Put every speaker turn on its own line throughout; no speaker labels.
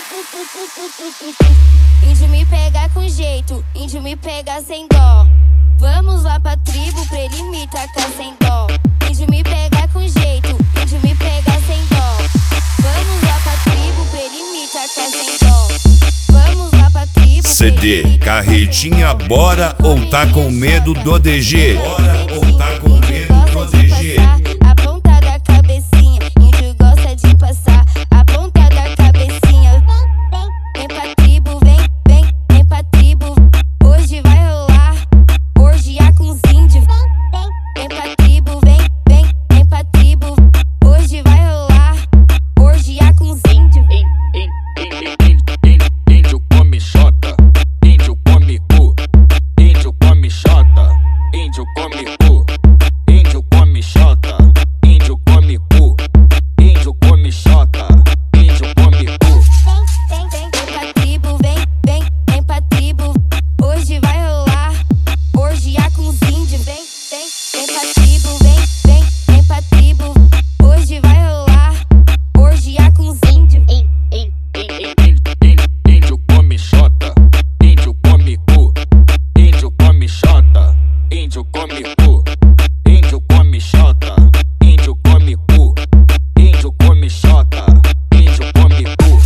Índio me pega com jeito, índio me pega sem dó. Vamos lá pra tribo pra ele me tacar sem dó. Índio me pega com jeito, índio me pega sem dó. Vamos lá pra tribo pra ele me tacar sem dó. Vamos lá pra tribo.
CD, carretinha, bora ou tá com medo do DG? Bora ou tá com medo do DG?
A ponta da cabecinha, índio gosta de passar a ponta da cabecinha. Vem pra tribo, vem pra tribo. Hoje vai rolar orgia com os índios. Vem pra tribo, vem pra tribo. Hoje vai rolar orgia com os índios.
Índio come xota, índio come cu. Índio come xota, índio come cu. Índio come xota, índio come cu. Índio come xota, índio come cu.
Vem pra tribo, vem pra tribo. Hoje vai rolar orgia com os índios. Vem pra tribo, vem pra tribo. Hoje vai rolar orgia com os índios.
Índio come xota, índio come cu. Índio come xota, índio come cu. Índio come xota, índio come cu. Índio come xota, índio come cu.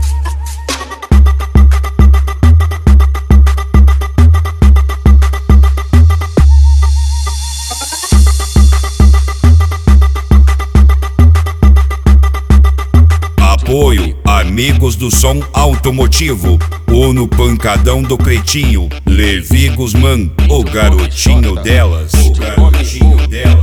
Apoio, amigos do som automotivo. Uno Pancadão do Cretinho, Levi Guzmán, o garotinho delas. O garotinho delas.